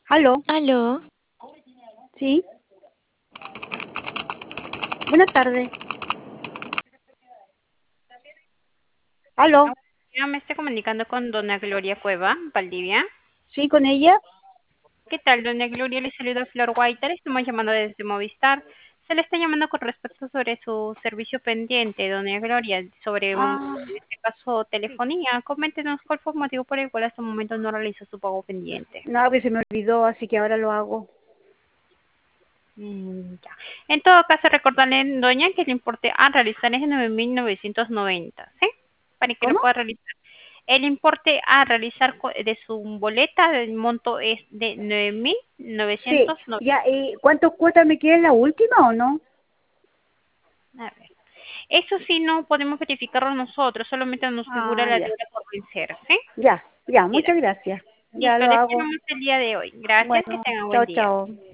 Aló, Aló, sí, buenas tardes. Aló, Yo me estoy comunicando con doña Gloria Cueva, Valdivia. sí, con ella. ¿Qué tal, doña Gloria? Le saluda Flor White. Le estamos llamando desde Movistar. Se le está llamando con respecto sobre su servicio pendiente, doña Gloria, sobre, Ah, en este caso, telefonía. Coméntenos cuál fue el motivo por el cual hasta el momento no realizó su pago pendiente. no, que se me olvidó, así que ahora lo hago. Ya. En todo caso, recordarle, doña, que el importe a realizar es de 9.990, ¿sí? Para que lo ¿Cómo? pueda realizar. El importe a realizar de su boleta del monto es de nueve mil Sí, novecientos noventa. ya, ¿y cuántas cuotas me queda en la última o no? A ver. Eso sí no podemos verificarlo nosotros, solamente nos figura Ah, la ya, deuda por vencer, ¿sí? ya, ya, Mira, muchas gracias. Ya listo, lo le hago. esperamos el día de hoy. Gracias, que Bueno, tenga chao, buen día. chao.